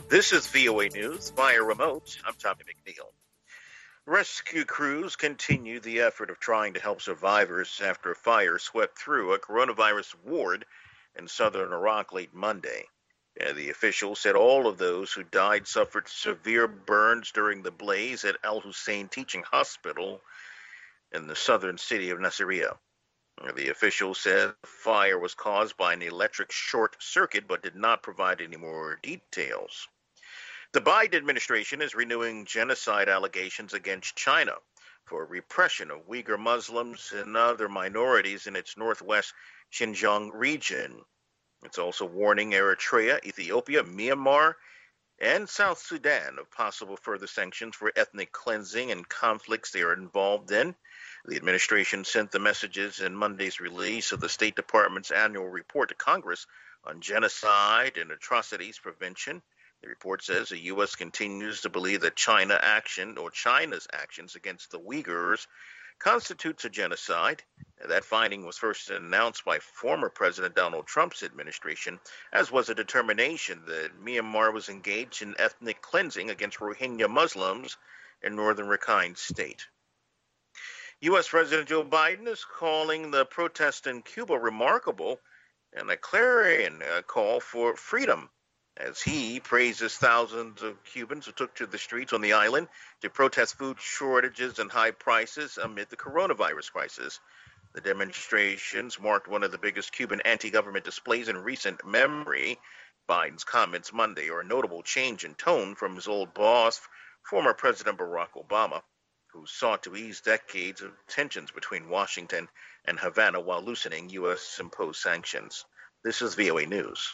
This is VOA News via remote. I'm Tommy McNeil. Rescue crews continue the effort of trying to help survivors after a fire swept through a coronavirus ward in southern Iraq late Monday. The officials said all of those who died suffered severe burns during the blaze at Al Hussein Teaching Hospital in the southern city of Nasiriyah. The official said the fire was caused by an electric short circuit but did not provide any more details. The Biden administration is renewing genocide allegations against China for repression of Uyghur Muslims and other minorities in its northwest Xinjiang region. It's also warning Eritrea, Ethiopia, Myanmar, and South Sudan of possible further sanctions for ethnic cleansing and conflicts they are involved in. The administration sent the messages in Monday's release of the State Department's annual report to Congress on genocide and atrocities prevention. The report says the U.S. continues to believe that China's actions against the Uyghurs constitutes a genocide. That finding was first announced by former President Donald Trump's administration, as was a determination that Myanmar was engaged in ethnic cleansing against Rohingya Muslims in northern Rakhine State. U.S. President Joe Biden is calling the protests in Cuba remarkable and a clarion call for freedom, as he praises thousands of Cubans who took to the streets on the island to protest food shortages and high prices amid the coronavirus crisis. The demonstrations marked one of the biggest Cuban anti-government displays in recent memory. Biden's comments Monday are a notable change in tone from his old boss, former President Barack Obama, who sought to ease decades of tensions between Washington and Havana while loosening U.S.-imposed sanctions. This is VOA News.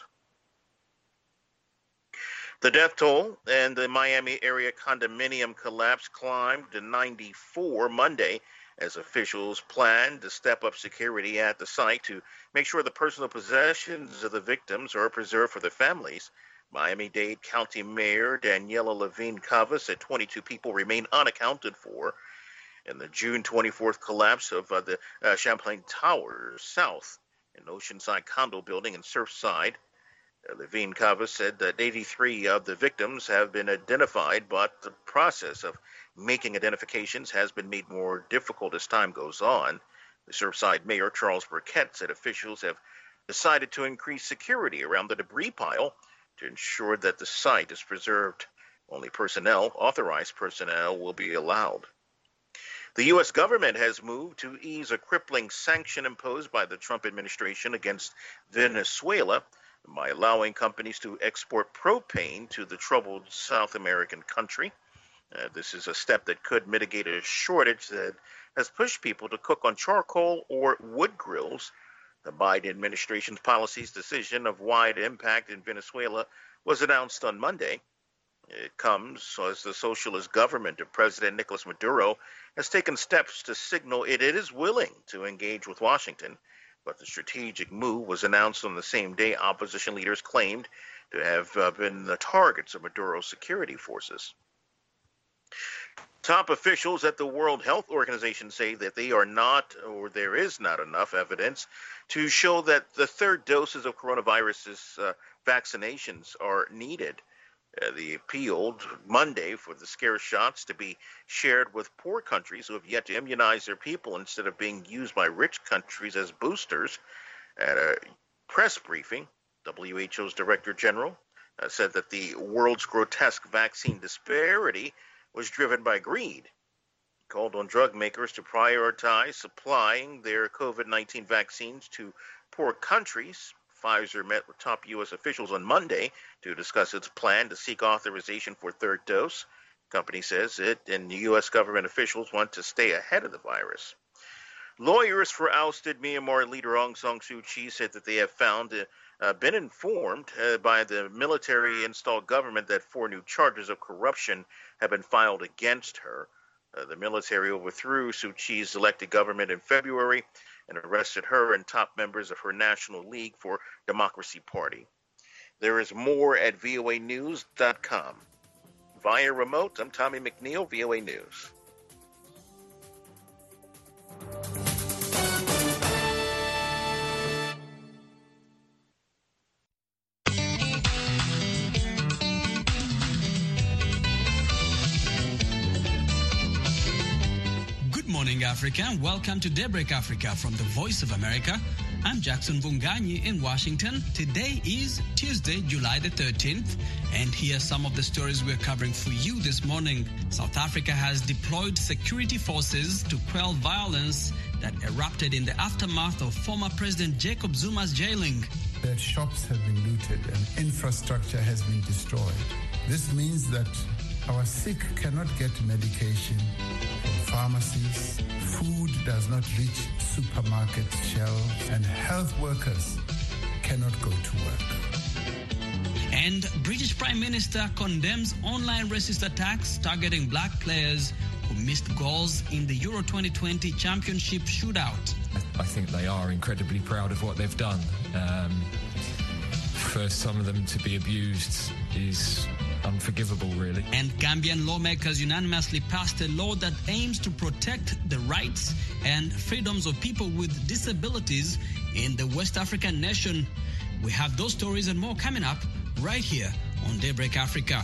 The death toll in the Miami area condominium collapse climbed to 94 Monday as officials planned to step up security at the site to make sure the personal possessions of the victims are preserved for their families. Miami-Dade County Mayor Daniela Levine Cava said 22 people remain unaccounted for in the June 24th collapse of the Champlain Towers South, an oceanside condo building in Surfside. Levine Cava said that 83 of the victims have been identified, but the process of making identifications has been made more difficult as time goes on. The Surfside Mayor, Charles Burkett, said officials have decided to increase security around the debris pile to ensure that the site is preserved. Only authorized personnel, will be allowed. The U.S. government has moved to ease a crippling sanction imposed by the Trump administration against Venezuela by allowing companies to export propane to the troubled South American country. This is a step that could mitigate a shortage that has pushed people to cook on charcoal or wood grills. The Biden administration's policies decision of wide impact in Venezuela was announced on Monday. It comes as the socialist government of President Nicolas Maduro has taken steps to signal it is willing to engage with Washington. But the strategic move was announced on the same day opposition leaders claimed to have been the targets of Maduro's security forces. Top officials at the World Health Organization say that there is not enough evidence to show that the third doses of coronavirus vaccinations are needed. They appealed Monday for the scare shots to be shared with poor countries who have yet to immunize their people instead of being used by rich countries as boosters. At a press briefing, WHO's Director General said that the world's grotesque vaccine disparity was driven by greed. He called on drug makers to prioritize supplying their COVID-19 vaccines to poor countries. Pfizer met with top U.S. officials on Monday to discuss its plan to seek authorization for third dose. The company says it and U.S. government officials want to stay ahead of the virus. Lawyers for ousted Myanmar leader Aung San Suu Kyi said that they have been informed by the military-installed government that 4 new charges of corruption have been filed against her. The military overthrew Suu Kyi's elected government in February and arrested her and top members of her National League for Democracy Party. There is more at voanews.com. Via remote, I'm Tommy McNeil, VOA News. Africa, and welcome to Daybreak Africa from the Voice of America. I'm Jackson Vunganyi in Washington. Today is Tuesday, July the 13th, and here are some of the stories we're covering for you this morning. South Africa has deployed security forces to quell violence that erupted in the aftermath of former President Jacob Zuma's jailing. That shops have been looted and infrastructure has been destroyed. This means that our sick cannot get medication from pharmacies, food does not reach supermarket shelves, and health workers cannot go to work. And British Prime Minister condemns online racist attacks targeting black players who missed goals in the Euro 2020 Championship shootout. I think they are incredibly proud of what they've done. For some of them to be abused is unforgivable, really. And Gambian lawmakers unanimously passed a law that aims to protect the rights and freedoms of people with disabilities in the West African nation. We have those stories and more coming up right here on Daybreak Africa.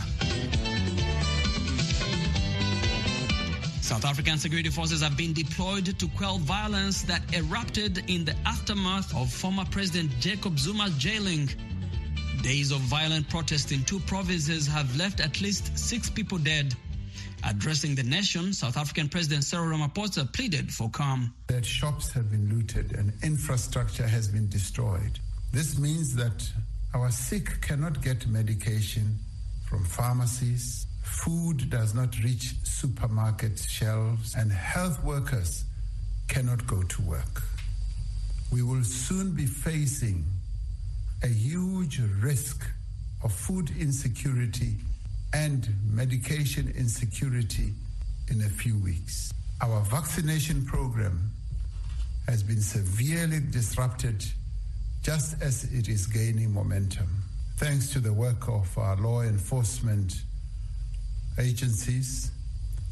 South African security forces have been deployed to quell violence that erupted in the aftermath of former President Jacob Zuma's jailing. Days of violent protest in two provinces have left at least 6 people dead. Addressing the nation, South African President Cyril Ramaphosa pleaded for calm. That shops have been looted and infrastructure has been destroyed. This means that our sick cannot get medication from pharmacies, food does not reach supermarket shelves, and health workers cannot go to work. We will soon be facing a huge risk of food insecurity and medication insecurity in a few weeks. Our vaccination program has been severely disrupted just as it is gaining momentum. Thanks to the work of our law enforcement agencies,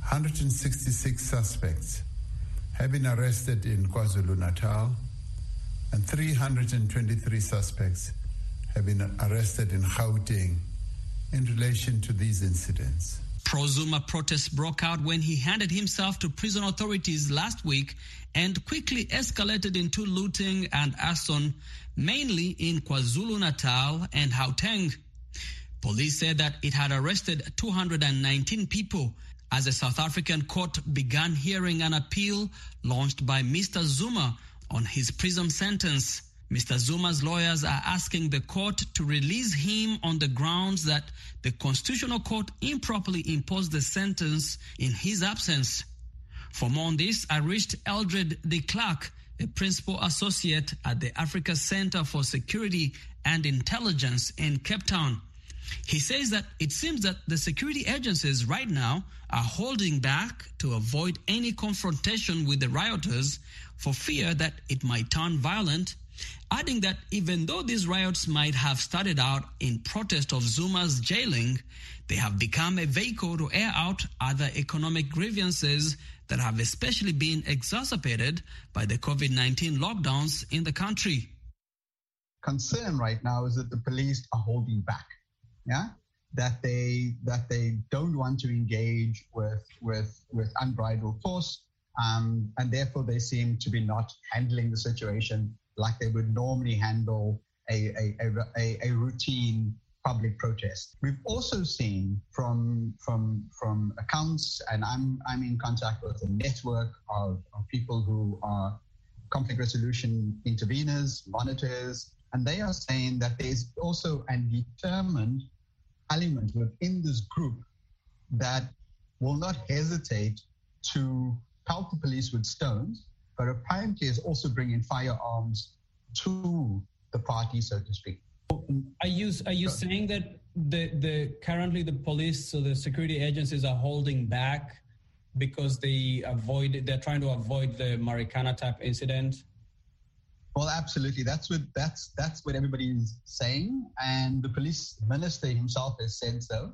166 suspects have been arrested in KwaZulu-Natal and 323 suspects have been arrested in Gauteng in relation to these incidents. Pro-Zuma protests broke out when he handed himself to prison authorities last week and quickly escalated into looting and arson, mainly in KwaZulu-Natal and Gauteng. Police said that it had arrested 219 people as a South African court began hearing an appeal launched by Mr. Zuma on his prison sentence. Mr. Zuma's lawyers are asking the court to release him on the grounds that the Constitutional Court improperly imposed the sentence in his absence. For more on this, I reached Eldred de Klerk, a principal associate at the Africa Center for Security and Intelligence in Cape Town. He says that it seems that the security agencies right now are holding back to avoid any confrontation with the rioters for fear that it might turn violent, adding that even though these riots might have started out in protest of Zuma's jailing, they have become a vehicle to air out other economic grievances that have especially been exacerbated by the COVID-19 lockdowns in the country. Concern right now is that the police are holding back, that they don't want to engage with unbridled force, and therefore they seem to be not handling the situation like they would normally handle a routine public protest. We've also seen from accounts, and I'm in contact with a network of people who are conflict resolution interveners, monitors, and they are saying that there's also a determined element within this group that will not hesitate to pelt the police with stones, but apparently is also bringing firearms to the party, so to speak. Are you saying that the currently the police, so the security agencies, are holding back because they're trying to avoid the Marikana type incident? Well, absolutely. That's what everybody is saying, and the police minister himself has said so.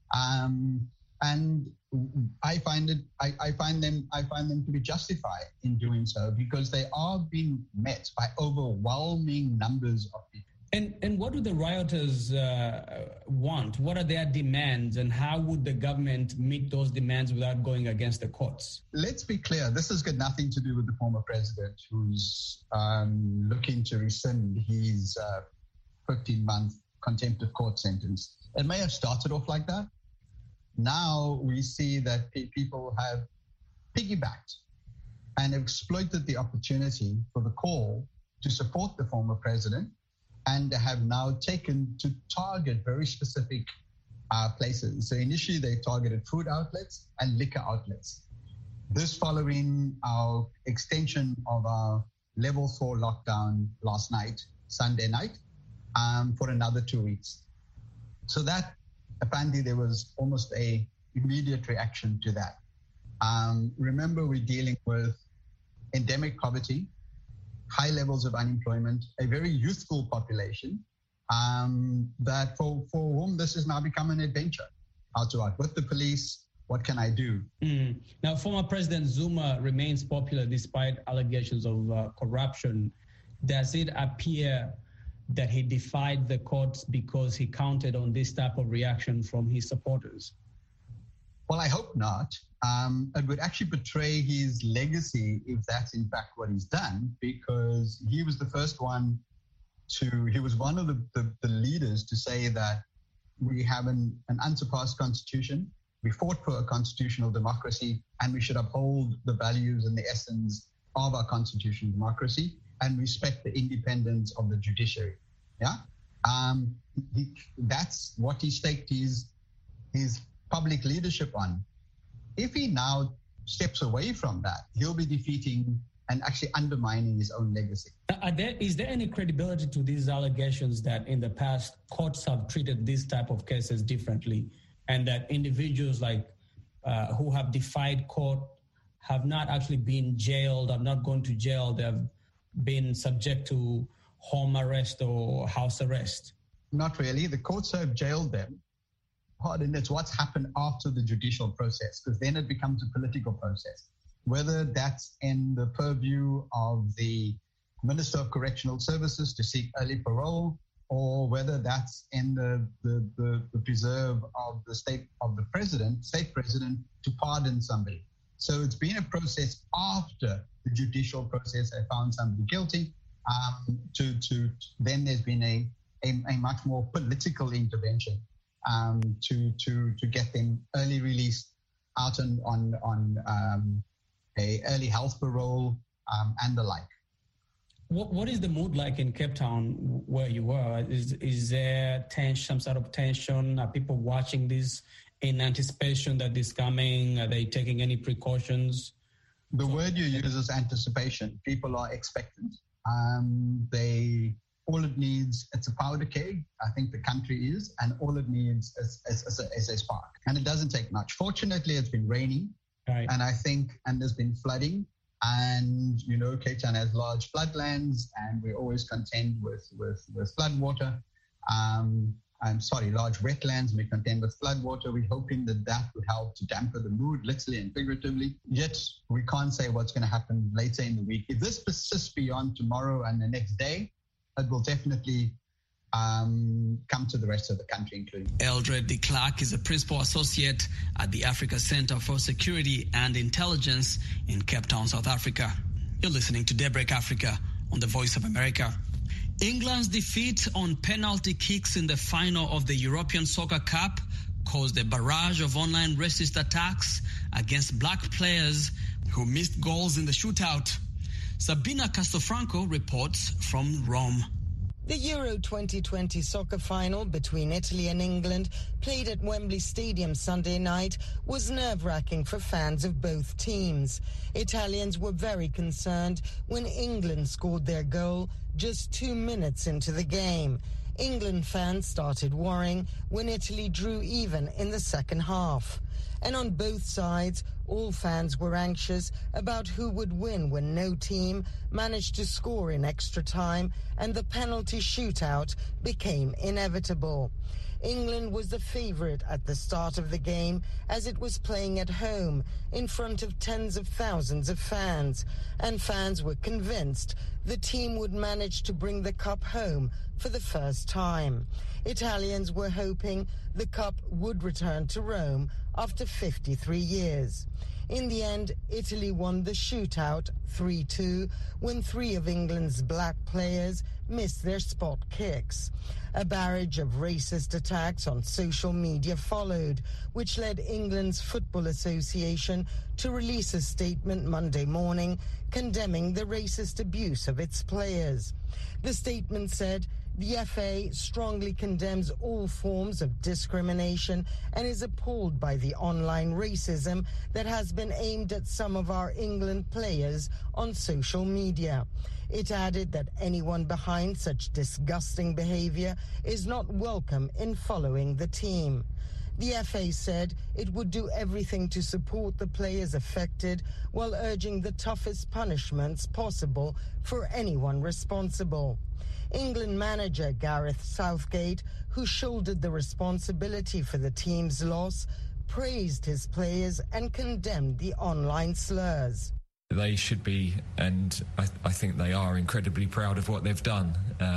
And I find them to be justified in doing so because they are being met by overwhelming numbers of people. And what do the rioters want? What are their demands, and how would the government meet those demands without going against the courts? Let's be clear, this has got nothing to do with the former president who's looking to rescind his 15-month contempt of court sentence. It may have started off like that. Now we see that people have piggybacked and exploited the opportunity for the call to support the former president, and have now taken to target very specific places. So initially they targeted food outlets and liquor outlets. This following our extension of our level 4 lockdown last night, Sunday night, for another 2 weeks. So that, apparently there was almost a immediate reaction to that. Remember, we're dealing with endemic poverty, high levels of unemployment, a very youthful population, that for whom this has now become an adventure. How to act with the police, what can I do? Now, former President Zuma remains popular despite allegations of corruption. Does it appear that he defied the courts because he counted on this type of reaction from his supporters? Well, I hope not. It would actually betray his legacy if that's in fact what he's done, because he was the first one he was one of the leaders to say that we have an unsurpassed constitution, we fought for a constitutional democracy, and we should uphold the values and the essence of our constitutional democracy and respect the independence of the judiciary. Yeah, that's what he staked his public leadership on. If he now steps away from that, he'll be defeating and actually undermining his own legacy. Is there any credibility to these allegations that in the past courts have treated these type of cases differently, and that individuals like who have defied court have not actually been jailed, have not gone to jail, they have been subject to home arrest or house arrest? Not really. The courts have jailed them. Pardon, it's what's happened after the judicial process, because then it becomes a political process. Whether that's in the purview of the Minister of Correctional Services to seek early parole, or whether that's in the preserve of the state president to pardon somebody. So it's been a process after the judicial process has found somebody guilty. Then there's been a much more political intervention to get them early released out on a early health parole and the like. What is the mood like in Cape Town where you were? Is there some sort of tension? Are people watching this in anticipation that this is coming? Are they taking any precautions? The word you use is anticipation. People are expectant. All it needs, it's a powder keg, I think the country is, and all it needs is a spark. And it doesn't take much. Fortunately, it's been raining, right. And there's been flooding. And, Cape Town has large floodlands, and we always contend with flood water. Large wetlands, and we contend with flood water. We're hoping that would help to dampen the mood, literally and figuratively. Yet, we can't say what's going to happen later in the week. If this persists beyond tomorrow and the next day, it will definitely come to the rest of the country, including. Eldred de Klerk is a principal associate at the Africa Center for Security and Intelligence in Cape Town, South Africa. You're listening to Daybreak Africa on the Voice of America. England's defeat on penalty kicks in the final of the European Soccer Cup caused a barrage of online racist attacks against black players who missed goals in the shootout. Sabina Castofranco reports from Rome. The Euro 2020 soccer final between Italy and England, played at Wembley Stadium Sunday night, was nerve-wracking for fans of both teams. Italians were very concerned when England scored their goal just 2 minutes into the game. England fans started worrying when Italy drew even in the second half. And on both sides, all fans were anxious about who would win when no team managed to score in extra time and the penalty shootout became inevitable. England was the favourite at the start of the game as it was playing at home in front of tens of thousands of fans, and fans were convinced the team would manage to bring the cup home for the first time. Italians were hoping the cup would return to Rome after 53 years. In the end, Italy won the shootout 3-2 when 3 of England's black players missed their spot kicks. A barrage of racist attacks on social media followed, which led England's Football Association to release a statement Monday morning condemning the racist abuse of its players. The statement said, "The FA strongly condemns all forms of discrimination and is appalled by the online racism that has been aimed at some of our England players on social media." It added that anyone behind such disgusting behavior is not welcome in following the team. The FA said it would do everything to support the players affected while urging the toughest punishments possible for anyone responsible. England manager Gareth Southgate, who shouldered the responsibility for the team's loss, praised his players and condemned the online slurs. They should be, and I think they are, incredibly proud of what they've done.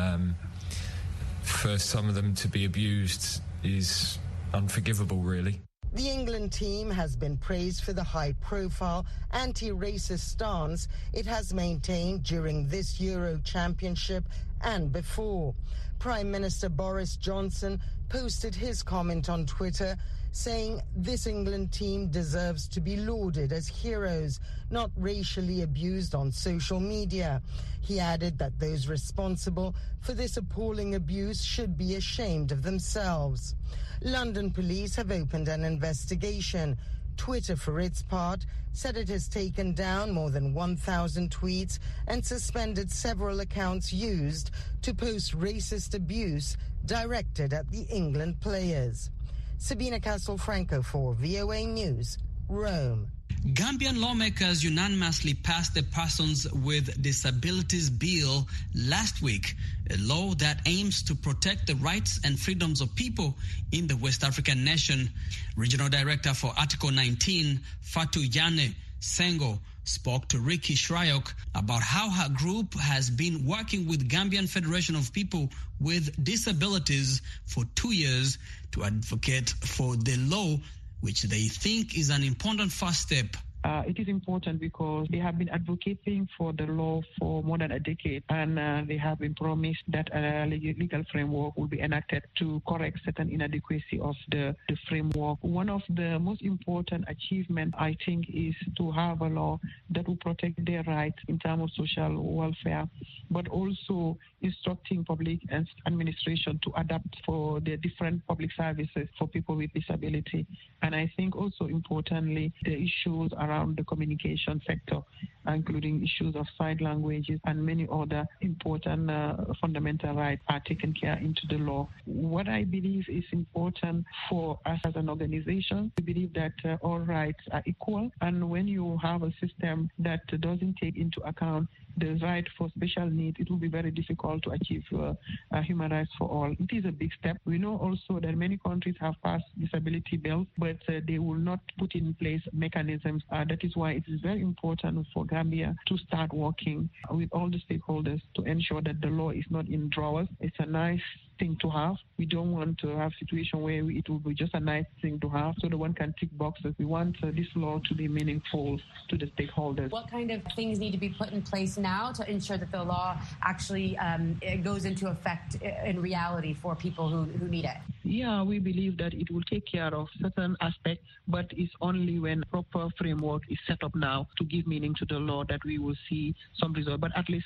For some of them to be abused is unforgivable, really. The England team has been praised for the high-profile anti-racist stance it has maintained during this Euro Championship and before. Prime Minister Boris Johnson posted his comment on Twitter saying this England team deserves to be lauded as heroes, not racially abused on social media. He added that those responsible for this appalling abuse should be ashamed of themselves. London police have opened an investigation. Twitter, for its part, said it has taken down more than 1,000 tweets and suspended several accounts used to post racist abuse directed at the England players. Sabina Castelfranco for VOA News, Rome. Gambian lawmakers unanimously passed the Persons with Disabilities Bill last week, a law that aims to protect the rights and freedoms of people in the West African nation. Regional Director for Article 19, Fatou Yane Sengo, spoke to Ricky Shryock about how her group has been working with Gambian Federation of People with Disabilities for 2 years to advocate for the law, which they think is an important first step. It is important because they have been advocating for the law for more than a decade, and they have been promised that a legal framework will be enacted to correct certain inadequacy of the framework. One of the most important achievements, I think, is to have a law that will protect their rights in terms of social welfare, but also instructing public administration to adapt for the different public services for people with disability. And I think also importantly, the issues around the communication sector, including issues of sign languages and many other important fundamental rights are taken care into the law. What I believe is important for us as an organization, we believe that all rights are equal. And when you have a system that doesn't take into account the right for special needs, it will be very difficult to achieve human rights for all. It is a big step. We know also that many countries have passed disability bills, but they will not put in place mechanisms. That is why it is very important for Gambia to start working with all the stakeholders to ensure that the law is not in drawers. It's a nice thing to have. We don't want to have a situation where it will be just a nice thing to have so that one can tick boxes. We want this law to be meaningful to the stakeholders. What kind of things need to be put in place now to ensure that the law actually goes into effect in reality for people who need it? Yeah, we believe that it will take care of certain aspects, but it's only when proper framework is set up now to give meaning to the law that we will see some result. But at least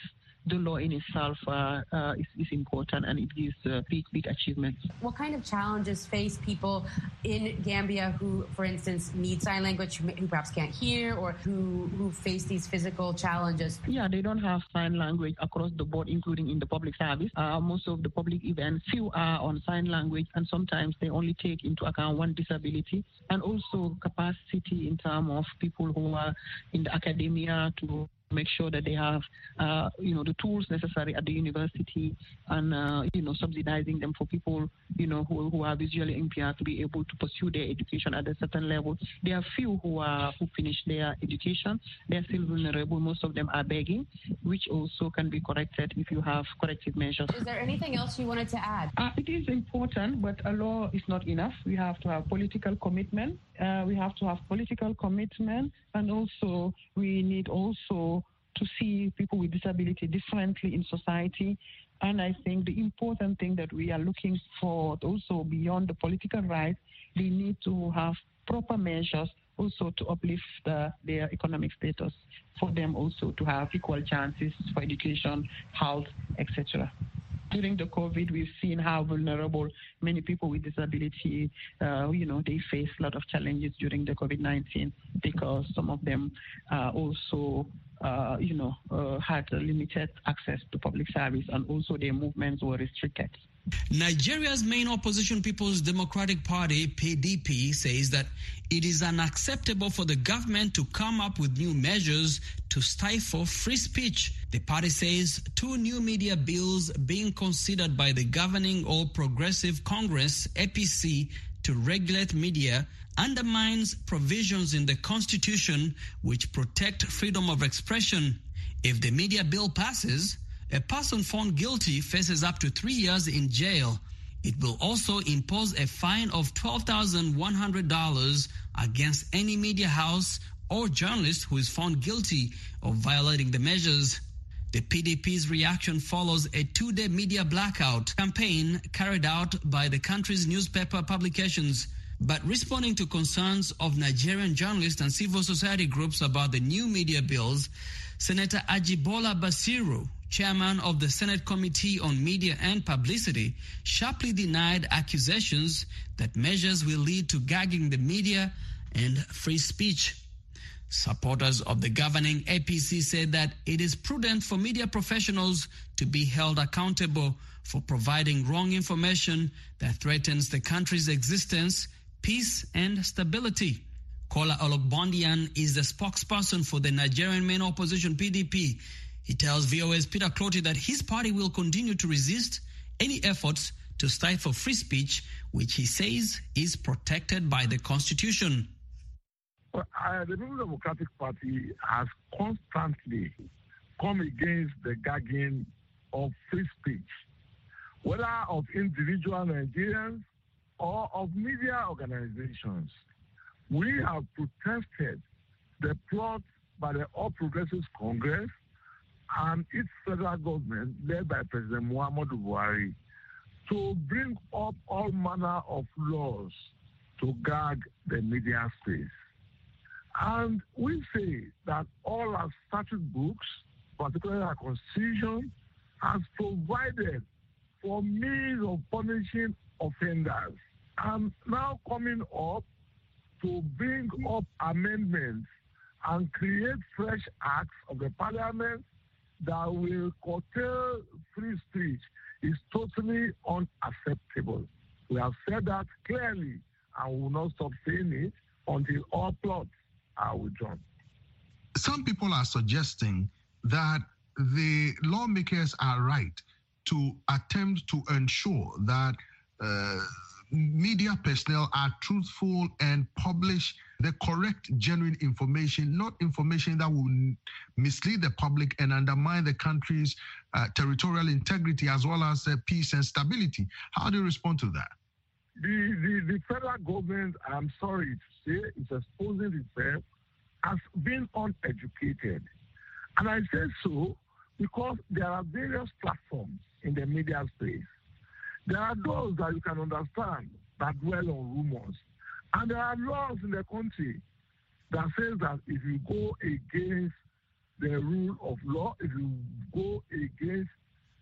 the law in itself is important, and it gives big achievements. What kind of challenges face people in Gambia who, for instance, need sign language, who perhaps can't hear, or who face these physical challenges? Yeah, they don't have sign language across the board, including in the public service. Most of the public events, few are on sign language, and sometimes they only take into account one disability, and also capacity in terms of people who are in the academia to make sure that they have, the tools necessary at the university, and subsidizing them for people, who are visually impaired to be able to pursue their education at a certain level. There are few who finish their education. They are still vulnerable. Most of them are begging, which also can be corrected if you have corrective measures. Is there anything else you wanted to add? It is important, but a law is not enough. We have to have political commitment. And also we need also to see people with disability differently in society. And I think the important thing that we are looking for also beyond the political rights, they need to have proper measures also to uplift their economic status, for them also to have equal chances for education, health, etc. During the COVID, we've seen how vulnerable many people with disability, they face a lot of challenges during the COVID-19 because some of them also, had limited access to public service, and also their movements were restricted. Nigeria's main opposition People's Democratic Party, PDP, says that it is unacceptable for the government to come up with new measures to stifle free speech. The party says 2 new media bills being considered by the governing All Progressive Congress, APC, to regulate media undermines provisions in the Constitution which protect freedom of expression. If the media bill passes, a person found guilty faces up to 3 years in jail. It will also impose a fine of $12,100 against any media house or journalist who is found guilty of violating the measures. The PDP's reaction follows a 2-day media blackout campaign carried out by the country's newspaper publications. But responding to concerns of Nigerian journalists and civil society groups about the new media bills, Senator Ajibola Basiru, chairman of the Senate Committee on Media and Publicity, sharply denied accusations that measures will lead to gagging the media and free speech. Supporters of the governing APC said that it is prudent for media professionals to be held accountable for providing wrong information that threatens the country's existence, peace, and stability. Kola Ologbondian is the spokesperson for the Nigerian main opposition PDP. He tells VOA's Peter Clotty that his party will continue to resist any efforts to stifle free speech, which he says is protected by the Constitution. Well, the People's Democratic Party has constantly come against the gagging of free speech, whether of individual Nigerians or of media organizations. We have protested the plot by the All Progressives Congress and its federal government, led by President Muhammadu Buhari, to bring up all manner of laws to gag the media space. And we say that all our statute books, particularly our Constitution, has provided for means of punishing offenders. And now coming up to bring up amendments and create fresh acts of the parliament that will curtail free speech is totally unacceptable. We have said that clearly, and we will not stop saying it until all plots are withdrawn. Some people are suggesting that the lawmakers are right to attempt to ensure that media personnel are truthful and publish the correct, genuine information, not information that will mislead the public and undermine the country's territorial integrity as well as peace and stability. How do you respond to that? The federal government, I'm sorry to say, is exposing itself as being uneducated. And I say so because there are various platforms in the media space. There are those that you can understand that dwell on rumors. And there are laws in the country that says that if you go against the rule of law, if you go against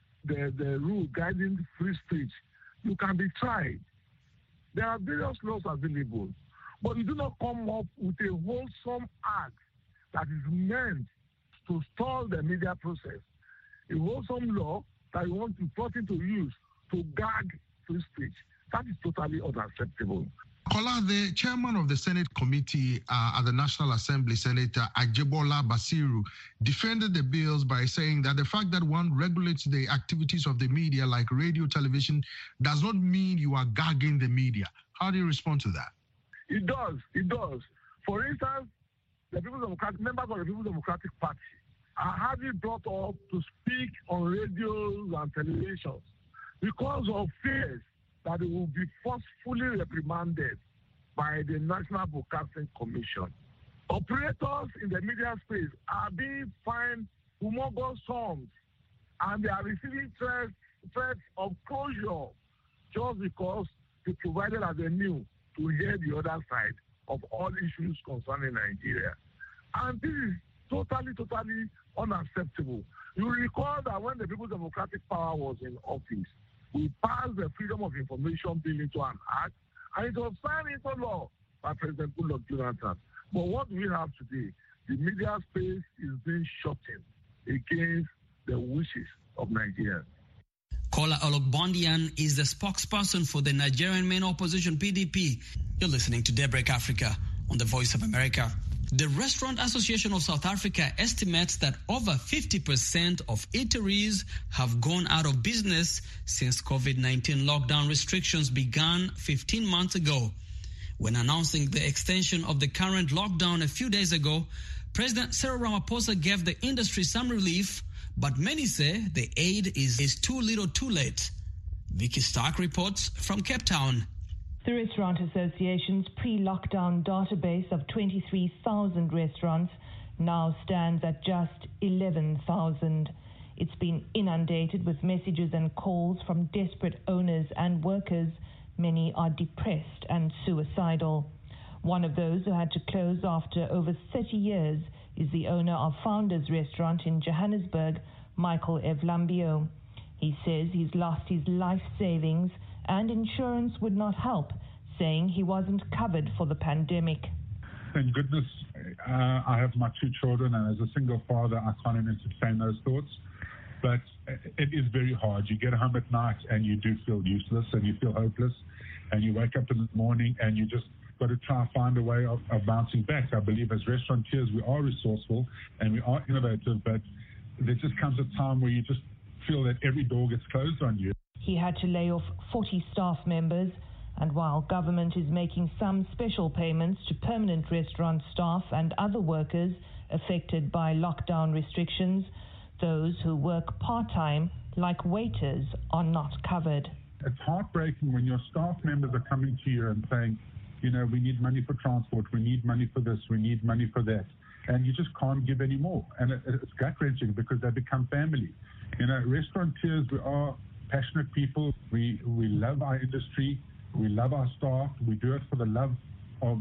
the rule guiding free speech, you can be tried. There are various laws available, but you do not come up with a wholesome act that is meant to stall the media process. A wholesome law that you want to put into use to gag free speech. That is totally unacceptable. Kola, the chairman of the Senate committee at the National Assembly, Senator Ajebola Basiru, defended the bills by saying that the fact that one regulates the activities of the media like radio, television, does not mean you are gagging the media. How do you respond to that? It does. For instance, members of the People's Democratic Party are hardly brought up to speak on radios and televisions because of fears that they will be forcefully reprimanded by the National Broadcasting Commission. Operators in the media space are being fined humongous sums, and they are receiving threats of closure just because they provided as a new to hear the other side of all issues concerning Nigeria. And this is totally unacceptable. You recall that when the People's Democratic Party was in office, we passed the Freedom of Information Bill into an act, and it was signed into law by President Goodluck Jonathan. But what we have today, the media space is being shortened against the wishes of Nigerians. Kola Ologbondiyan is the spokesperson for the Nigerian main opposition PDP. You're listening to Daybreak Africa on the Voice of America. The Restaurant Association of South Africa estimates that over 50% of eateries have gone out of business since COVID-19 lockdown restrictions began 15 months ago. When announcing the extension of the current lockdown a few days ago, President Cyril Ramaphosa gave the industry some relief, but many say the aid is too little too late. Vicky Stark reports from Cape Town. The Restaurant Association's pre-lockdown database of 23,000 restaurants now stands at just 11,000. It's been inundated with messages and calls from desperate owners and workers. Many are depressed and suicidal. One of those who had to close after over 30 years is the owner of Founders Restaurant in Johannesburg, Michael Evlambio. He says he's lost his life savings and insurance would not help, saying he wasn't covered for the pandemic. Thank goodness I have my two children, and as a single father, I can't even sustain those thoughts. But it is very hard. You get home at night and you do feel useless and you feel hopeless, and you wake up in the morning and you just got to try and find a way of bouncing back. I believe as restaurateurs we are resourceful and we are innovative, but there just comes a time where you just feel that every door gets closed on you. He had to lay off 40 staff members, and while government is making some special payments to permanent restaurant staff and other workers affected by lockdown restrictions, those who work part-time, like waiters, are not covered. It's heartbreaking when your staff members are coming to you and saying, you know, we need money for transport, we need money for this, we need money for that, and you just can't give any more. And it's gut-wrenching because they become family. You know, restaurateurs, we are passionate people. We love our industry. We love our staff. We do it for the love of,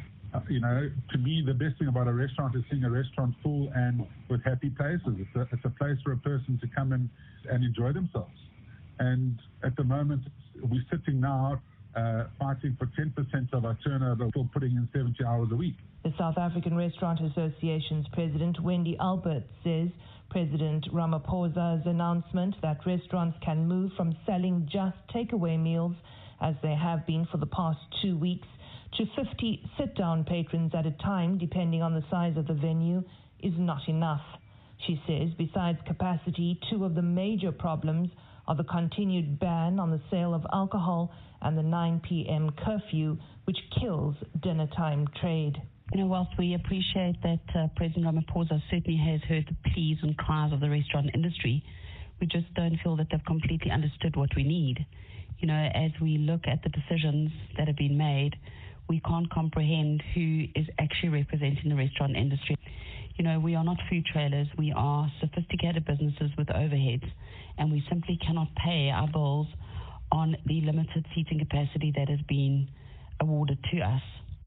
to me, the best thing about a restaurant is seeing a restaurant full and with happy places. It's a place for a person to come in and enjoy themselves. And at the moment, we're sitting now fighting for 10% of our turnover, still putting in 70 hours a week. The South African Restaurant Association's president, Wendy Albert, says President Ramaphosa's announcement that restaurants can move from selling just takeaway meals, as they have been for the past 2 weeks, to 50 sit-down patrons at a time, depending on the size of the venue, is not enough. She says besides capacity, two of the major problems are the continued ban on the sale of alcohol and the 9 p.m. curfew, which kills dinner-time trade. You know, whilst we appreciate that President Ramaphosa certainly has heard the pleas and cries of the restaurant industry, we just don't feel that they've completely understood what we need. You know, as we look at the decisions that have been made, we can't comprehend who is actually representing the restaurant industry. You know, we are not food trailers. We are sophisticated businesses with overheads, and we simply cannot pay our bills on the limited seating capacity that has been awarded to us.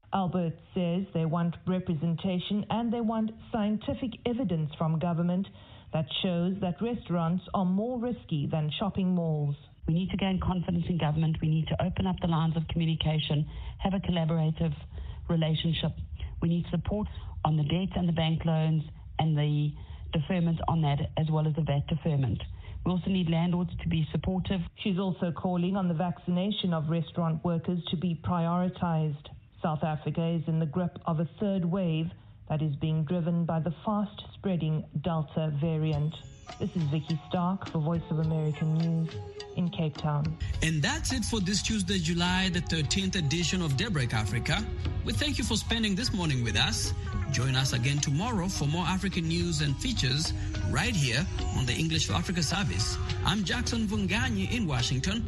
Albert says they want representation and they want scientific evidence from government that shows that restaurants are more risky than shopping malls. We need to gain confidence in government. We need to open up the lines of communication, have a collaborative relationship. We need support on the debt and the bank loans and the deferment on that, as well as the VAT deferment. We also need landlords to be supportive. She's also calling on the vaccination of restaurant workers to be prioritized. South Africa is in the grip of a third wave that is being driven by the fast-spreading Delta variant. This is Vicky Stark for Voice of America News in Cape Town. And that's it for this Tuesday, July the 13th edition of Daybreak Africa. We thank you for spending this morning with us. Join us again tomorrow for more African news and features right here on the English for Africa service. I'm Jackson Vunganyi in Washington.